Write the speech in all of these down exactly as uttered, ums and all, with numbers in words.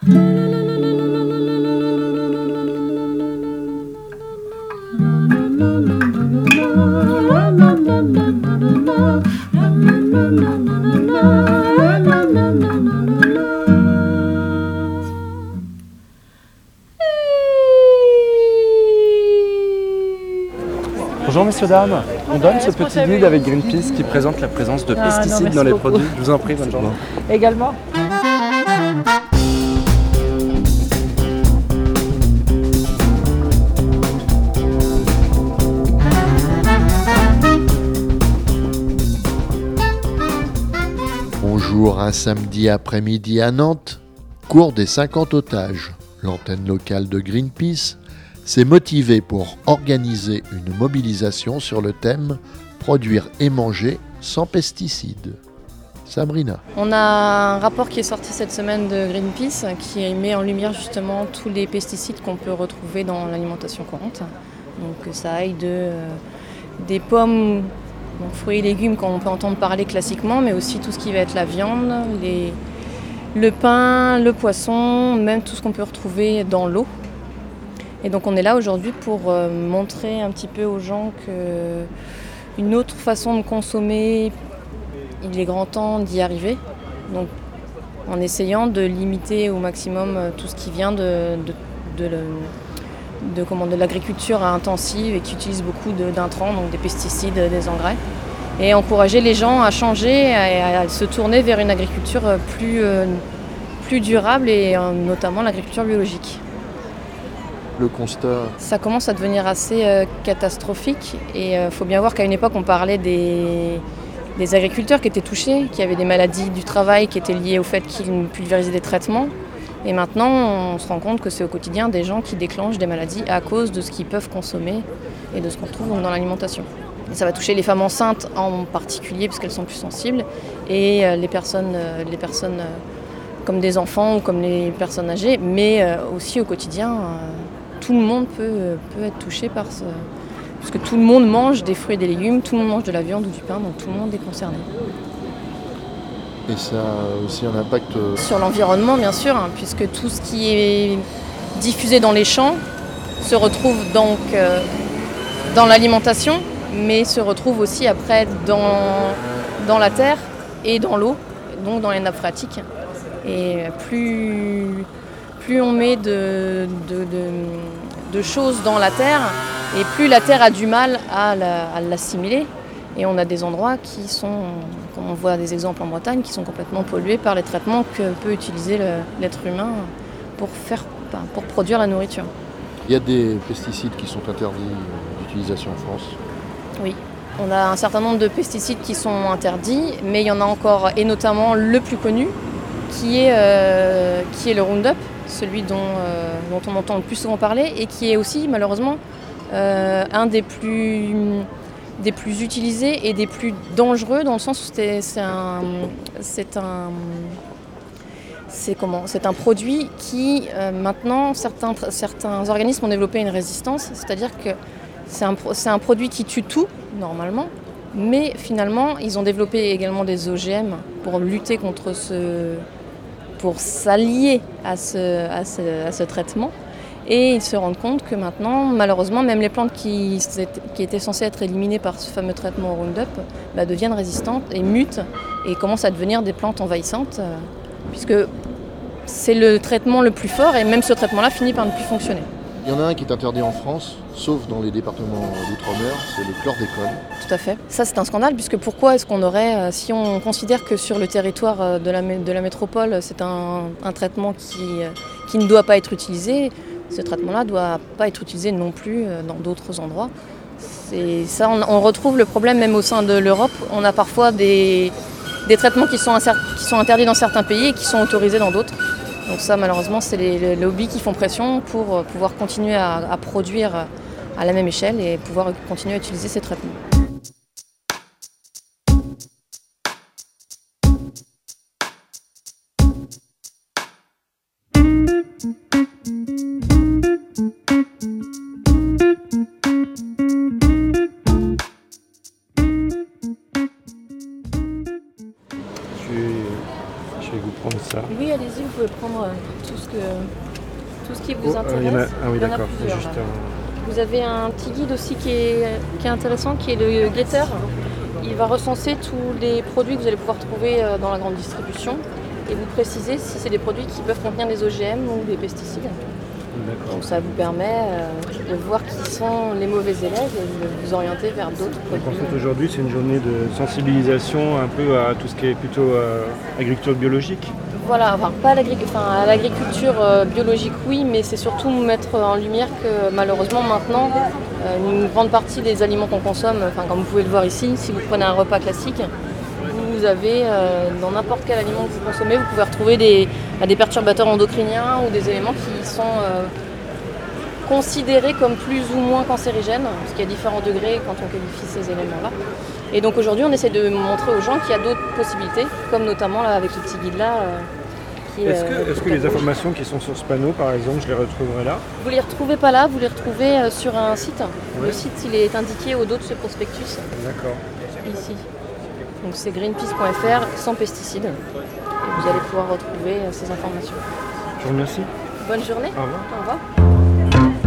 Bonjour messieurs, dames, on donne ce petit guide avec Greenpeace qui présente la présence de Ah, pesticides non, dans les beaucoup. produits. Je vous en prie, bonne journée. Également. Bonjour, un samedi après-midi à Nantes, cours des cinquante otages. L'antenne locale de Greenpeace s'est motivée pour organiser une mobilisation sur le thème « Produire et manger sans pesticides ». Sabrina. On a un rapport qui est sorti cette semaine de Greenpeace qui met en lumière justement tous les pesticides qu'on peut retrouver dans l'alimentation courante. Donc ça aille de, euh, des pommes, donc fruits et légumes qu'on peut entendre parler classiquement, mais aussi tout ce qui va être la viande, les, le pain, le poisson, même tout ce qu'on peut retrouver dans l'eau. Et donc on est là aujourd'hui pour euh, montrer un petit peu aux gens qu'une autre façon de consommer, il est grand temps d'y arriver. Donc en essayant de limiter au maximum tout ce qui vient de, de, de, de, de, comment, de l'agriculture intensive et qui utilise beaucoup de, d'intrants, donc des pesticides, des engrais. Et encourager les gens à changer et à, à se tourner vers une agriculture plus, euh, plus durable et euh, notamment l'agriculture biologique. Le constat. Ça commence à devenir assez euh, catastrophique et il euh, faut bien voir qu'à une époque on parlait des, des agriculteurs qui étaient touchés, qui avaient des maladies du travail qui étaient liées au fait qu'ils pulvérisaient des traitements. Et maintenant on se rend compte que c'est au quotidien des gens qui déclenchent des maladies à cause de ce qu'ils peuvent consommer et de ce qu'on retrouve dans l'alimentation. Et ça va toucher les femmes enceintes en particulier parce qu'elles sont plus sensibles et euh, les personnes, euh, les personnes euh, comme des enfants ou comme les personnes âgées, mais euh, aussi au quotidien. Euh, Tout le monde peut, peut être touché par ce... Parce que tout le monde mange des fruits et des légumes, tout le monde mange de la viande ou du pain, donc tout le monde est concerné. Et ça a aussi un impact... Sur l'environnement, bien sûr, hein, puisque tout ce qui est diffusé dans les champs se retrouve donc euh, dans l'alimentation, mais se retrouve aussi après dans, dans la terre et dans l'eau, donc dans les nappes phréatiques. Et plus... Plus on met de, de, de, de choses dans la terre, et plus la terre a du mal à, la, à l'assimiler. Et on a des endroits qui sont, comme on voit des exemples en Bretagne, qui sont complètement pollués par les traitements que peut utiliser le, l'être humain pour, faire, pour produire la nourriture. Il y a des pesticides qui sont interdits d'utilisation en France ? Oui, on a un certain nombre de pesticides qui sont interdits, mais il y en a encore, et notamment le plus connu, qui est, euh, qui est le Roundup, celui dont, euh, dont on entend le plus souvent parler et qui est aussi malheureusement euh, un des plus, des plus utilisés et des plus dangereux dans le sens où c'est, c'est, un, c'est, un, c'est, comment, c'est un produit qui euh, maintenant certains, certains organismes ont développé une résistance, c'est-à-dire que c'est un, c'est un produit qui tue tout normalement, mais finalement ils ont développé également des O G M pour lutter contre ce... pour s'allier à ce, à, ce, à ce traitement. Et ils se rendent compte que maintenant, malheureusement, même les plantes qui, qui étaient censées être éliminées par ce fameux traitement Roundup bah, deviennent résistantes et mutent et commencent à devenir des plantes envahissantes, euh, puisque c'est le traitement le plus fort et même ce traitement-là finit par ne plus fonctionner. Il y en a un qui est interdit en France, sauf dans les départements d'outre-mer, c'est le chlordécone. Tout à fait. Ça, c'est un scandale, puisque pourquoi est-ce qu'on aurait, si on considère que sur le territoire de la, de la métropole, c'est un, un traitement qui, qui ne doit pas être utilisé, ce traitement-là ne doit pas être utilisé non plus dans d'autres endroits. C'est, ça, on, on retrouve le problème même au sein de l'Europe. On a parfois des, des traitements qui sont, incer- qui sont interdits dans certains pays et qui sont autorisés dans d'autres. Donc ça, malheureusement, c'est les, les lobbies qui font pression pour pouvoir continuer à, à produire à la même échelle et pouvoir continuer à utiliser ces traitements. Je vais, je vais vous prendre ça. Oui, allez-y, vous pouvez prendre tout ce que tout ce qui vous Oh, euh, intéresse. il y en a- Ah oui, Il y en a d'accord. plusieurs, Juste là. un- Vous avez un petit guide aussi qui est, qui est intéressant, qui est le Getter. Il va recenser tous les produits que vous allez pouvoir trouver euh, dans la grande distribution et vous préciser si c'est des produits qui peuvent contenir des O G M ou des pesticides. D'accord. Donc ça vous permet euh, de voir qui sont les mauvais élèves et de vous orienter vers d'autres Donc produits. en fait aujourd'hui c'est une journée de sensibilisation un peu à tout ce qui est plutôt euh, agriculture biologique. Voilà, enfin pas à l'agric- enfin, à l'agriculture euh, biologique oui, mais c'est surtout mettre en lumière que malheureusement maintenant, euh, une grande partie des aliments qu'on consomme, enfin comme vous pouvez le voir ici, si vous prenez un repas classique, vous avez euh, dans n'importe quel aliment que vous consommez, vous pouvez retrouver des, bah, des perturbateurs endocriniens ou des éléments qui sont euh, considérés comme plus ou moins cancérigènes, parce qu'il y a différents degrés quand on qualifie ces éléments-là. Et donc aujourd'hui, on essaie de montrer aux gens qu'il y a d'autres possibilités, comme notamment là, avec ce petit guide-là. euh, qui, Est-ce euh, que, est-ce que les informations qui sont sur ce panneau par exemple, je les retrouverai là? Vous les retrouvez pas là, vous les retrouvez euh, sur un site. Ouais. Le site, il est indiqué au dos de ce prospectus, D'accord. ici. Donc c'est greenpeace point f r, sans pesticides. Et vous allez pouvoir retrouver euh, ces informations. Je vous remercie. Bonne journée. Au revoir. Au revoir.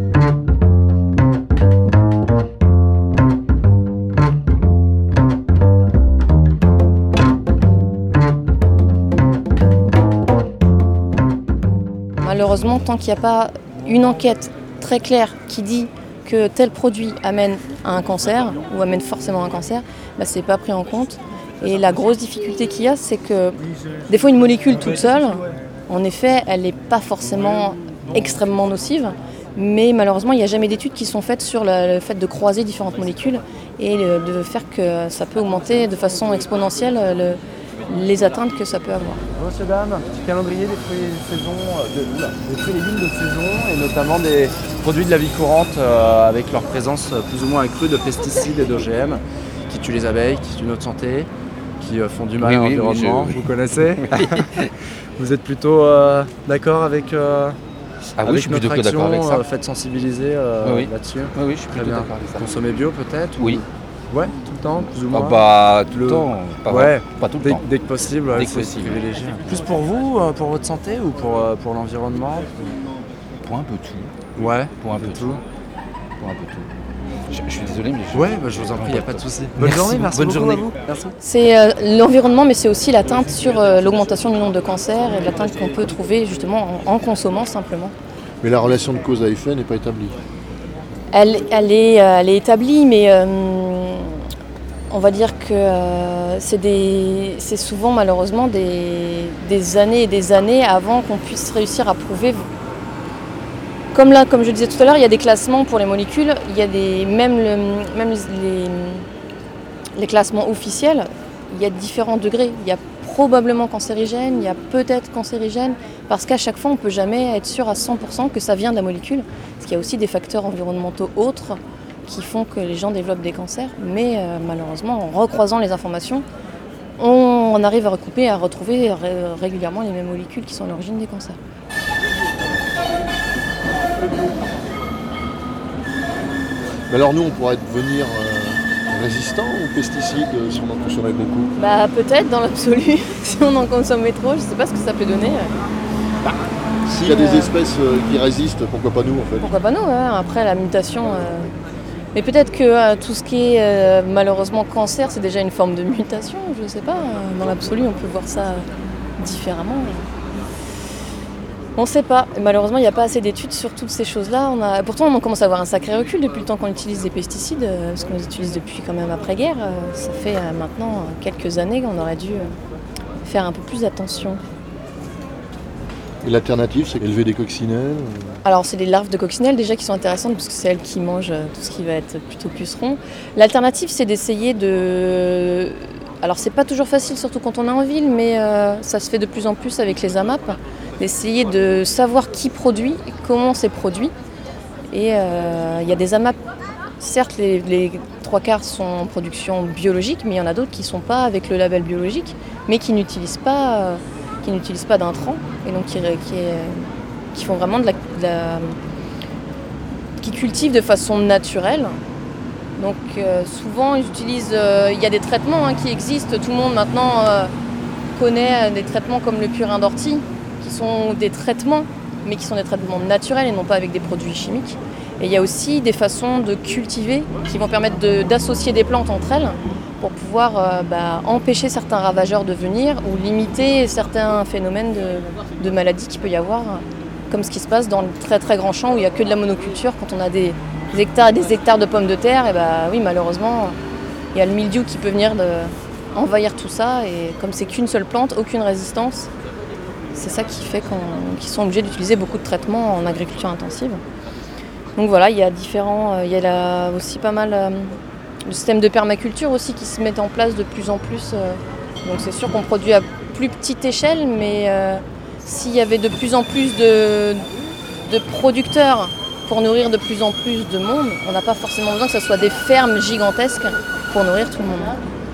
Malheureusement, tant qu'il n'y a pas une enquête très claire qui dit que tel produit amène à un cancer ou amène forcément à un cancer, bah, c'est pas pris en compte. Et la grosse difficulté qu'il y a, c'est que des fois une molécule toute seule, en effet, elle n'est pas forcément extrêmement nocive, mais malheureusement, il n'y a jamais d'études qui sont faites sur le, le fait de croiser différentes molécules et le- de faire que ça peut augmenter de façon exponentielle le- les atteintes que ça peut avoir. Monsieur, dame, petit calendrier des fruits de saison, euh, de, oula, des fruits et légumes de saison et notamment des produits de la vie courante euh, avec leur présence euh, plus ou moins accrue de pesticides et d'O G M qui tuent les abeilles, qui tuent notre santé, qui euh, font du mal Oui, à oui, oui, l'environnement. je- Vous connaissez Vous êtes plutôt euh, d'accord avec, euh, Ah oui, avec je suis plutôt notre que d'accord action, avec ça. euh, faites sensibiliser euh, Oui, oui. là-dessus. Oui, oui, je suis Très plutôt bien. d'accord avec ça. Consommer bio peut-être ou- Oui. Ouais, tout le temps, plus ou Ah moins. bah, tout le, Le- temps, pas, Ouais. pas tout le Dès, temps. dès que possible, ouais, Dès que c'est possible. privilégié. Plus pour vous, euh, pour votre santé ou pour, euh, pour l'environnement? Pour un peu tout. Ouais, Pour un peu tout. Pour un peu tout. Je, je suis désolé, mais je... Ouais, bah, je vous en prie, il n'y a pas de souci. Bonne Merci journée, beaucoup. merci Bonne beaucoup journée. à vous. Merci. C'est euh, l'environnement, mais c'est aussi l'atteinte sur euh, l'augmentation du nombre de cancers et l'atteinte qu'on peut trouver justement en, en consommant simplement. Mais la relation de cause à effet n'est pas établie. Elle, elle, est, euh, elle est établie, mais euh, on va dire que euh, c'est des- c'est souvent malheureusement des, des années et des années avant qu'on puisse réussir à prouver. Comme là, comme je disais tout à l'heure, il y a des classements pour les molécules, il y a des, même, le, même les, les classements officiels, il y a différents degrés. Il y a probablement cancérigène, il y a peut-être cancérigène, parce qu'à chaque fois on ne peut jamais être sûr à cent pour cent que ça vient de la molécule, parce qu'il y a aussi des facteurs environnementaux autres qui font que les gens développent des cancers, mais euh, malheureusement en recroisant les informations, on arrive à recouper et à retrouver ré- régulièrement les mêmes molécules qui sont à l'origine des cancers. Mais alors nous, on pourrait devenir euh, résistant aux pesticides euh, si on en consommait beaucoup. Bah peut-être dans l'absolu, si on en consommait trop, je sais pas ce que ça peut donner. S'il y a euh, des espèces euh, qui résistent, pourquoi pas nous en fait? Pourquoi pas nous, hein, après la mutation. euh, Mais peut-être que euh, tout ce qui est euh, malheureusement cancer, c'est déjà une forme de mutation, je sais pas. euh, Dans l'absolu, on peut voir ça euh, différemment. On ne sait pas. Et malheureusement, il n'y a pas assez d'études sur toutes ces choses-là. On a... Pourtant, on commence à avoir un sacré recul depuis le temps qu'on utilise des pesticides, euh, parce qu'on les utilise depuis quand même après-guerre. Euh, Ça fait euh, maintenant euh, quelques années qu'on aurait dû euh, faire un peu plus attention. Et l'alternative, c'est élever des coccinelles. euh, Alors, c'est les larves de coccinelles déjà qui sont intéressantes parce que c'est elles qui mangent euh, tout ce qui va être plutôt puceron. L'alternative, c'est d'essayer de... Alors, c'est pas toujours facile, surtout quand on est en ville, mais euh, ça se fait de plus en plus avec les A M A P, d'essayer de savoir qui produit, comment c'est produit. Et euh, il y a des A M A P, certes, les, les trois quarts sont en production biologique, mais il y en a d'autres qui ne sont pas avec le label biologique, mais qui n'utilisent pas... euh, qui n'utilisent pas d'intrants et donc qui, qui, qui font vraiment de la, de la- qui cultivent de façon naturelle. Donc euh, souvent ils utilisent, euh, il y a des traitements hein, qui existent. Tout le monde maintenant euh, connaît des traitements comme le purin d'ortie qui sont des traitements, mais qui sont des traitements naturels et non pas avec des produits chimiques. Et il y a aussi des façons de cultiver qui vont permettre de, d'associer des plantes entre elles pour pouvoir euh, bah, empêcher certains ravageurs de venir ou limiter certains phénomènes de, de maladies qu'il peut y avoir, comme ce qui se passe dans le très très grand champ où il n'y a que de la monoculture. Quand on a des, des hectares et des hectares de pommes de terre, et bah, oui, malheureusement, il y a le mildiou qui peut venir de, envahir tout ça. Et comme c'est qu'une seule plante, aucune résistance, c'est ça qui fait qu'on, qu'ils sont obligés d'utiliser beaucoup de traitements en agriculture intensive. Donc voilà, il y a différents, il y a là aussi pas mal euh, le système de permaculture aussi qui se met en place de plus en plus. Euh, donc c'est sûr qu'on produit à plus petite échelle, mais euh, s'il y avait de plus en plus de, de producteurs pour nourrir de plus en plus de monde, on n'a pas forcément besoin que ce soit des fermes gigantesques pour nourrir tout le monde.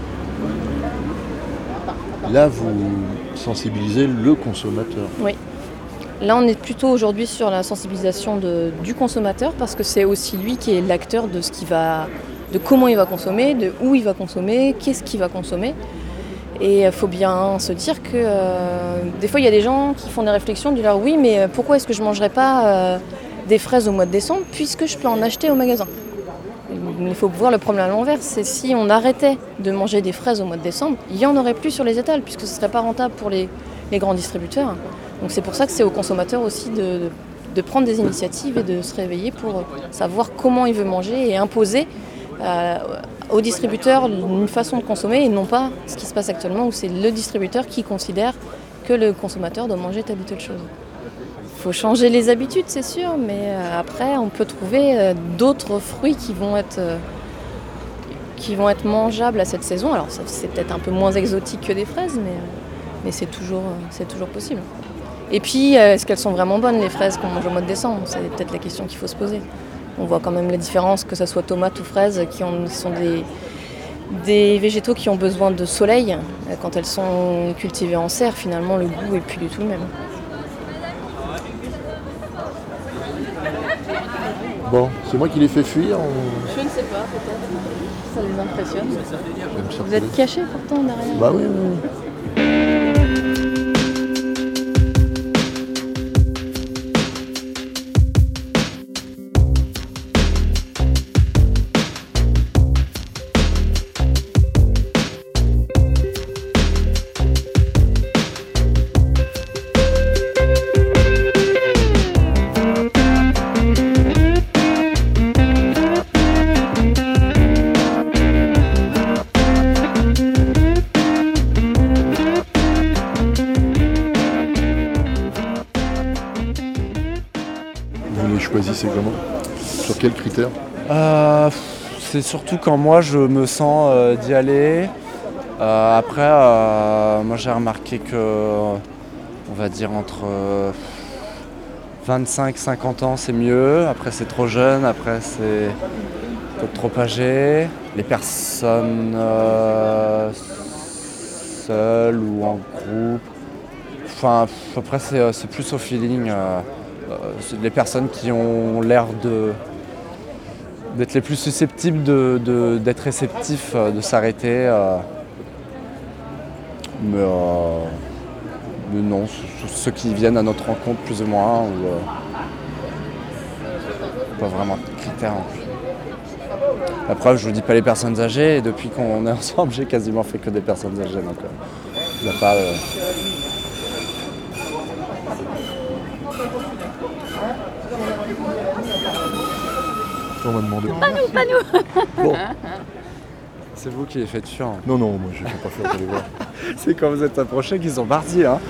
Là, vous sensibilisez le consommateur. Oui. Là, on est plutôt aujourd'hui sur la sensibilisation de, du consommateur parce que c'est aussi lui qui est l'acteur de ce qu'il va, de comment il va consommer, de où il va consommer, qu'est-ce qu'il va consommer. Et il faut bien se dire que euh, des fois, il y a des gens qui font des réflexions du genre oui, mais pourquoi est-ce que je ne mangerais pas euh, des fraises au mois de décembre puisque je peux en acheter au magasin. Il faut voir le problème à l'envers, c'est si on arrêtait de manger des fraises au mois de décembre, il n'y en aurait plus sur les étals puisque ce ne serait pas rentable pour les, les grands distributeurs. Donc c'est pour ça que c'est aux consommateurs aussi de, de prendre des initiatives et de se réveiller pour savoir comment il veut manger et imposer euh, aux distributeurs une façon de consommer et non pas ce qui se passe actuellement où c'est le distributeur qui considère que le consommateur doit manger telle ou telle chose. Il faut changer les habitudes, c'est sûr, mais après on peut trouver d'autres fruits qui vont être, qui vont être mangeables à cette saison. Alors c'est peut-être un peu moins exotique que des fraises, mais, mais c'est toujours, c'est toujours possible. Et puis, est-ce qu'elles sont vraiment bonnes les fraises qu'on mange au mois de décembre ? C'est peut-être la question qu'il faut se poser. On voit quand même la différence, que ce soit tomates ou fraises, qui ont, sont des, des végétaux qui ont besoin de soleil. Quand elles sont cultivées en serre, finalement, le goût n'est plus du tout le même. Bon, c'est moi qui les fais fuir ou... Je ne sais pas, peut-être. Ça les impressionne. Vous Vous êtes cachés pourtant derrière. Bah oui, oui, oui. Vous les choisissez comment ? Sur quels critères ? Euh, c'est surtout quand moi je me sens euh, d'y aller. Euh, après, euh, moi j'ai remarqué que, on va dire entre euh, vingt-cinq cinquante ans c'est mieux. Après c'est trop jeune, après c'est peut-être trop âgé. Les personnes euh, seules ou en groupe. Enfin, après c'est, c'est plus au feeling. Euh, euh, les personnes qui ont l'air de d'être les plus susceptibles de, de, d'être réceptifs, de s'arrêter. Euh, mais, euh, mais non, ceux qui viennent à notre rencontre plus ou moins, ou, euh, pas vraiment de critères non plus. Après, je vous dis pas les personnes âgées, et depuis qu'on est ensemble, j'ai quasiment fait que des personnes âgées, donc il euh, n'y a pas... Euh... On m'a demandé. Pas nous, pas nous. Bon. C'est vous qui les faites fuir. Hein. Non, non, moi je ne fais pas faire, allez voir. C'est quand vous êtes approchés qu'ils sont partis. Hein.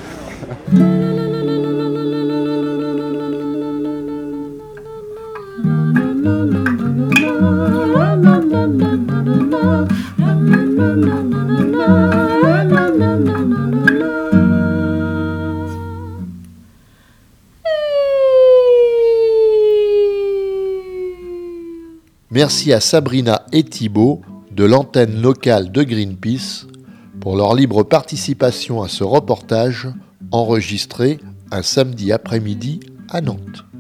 Merci à Sabrina et Thibaut de l'antenne locale de Greenpeace pour leur libre participation à ce reportage enregistré un samedi après-midi à Nantes.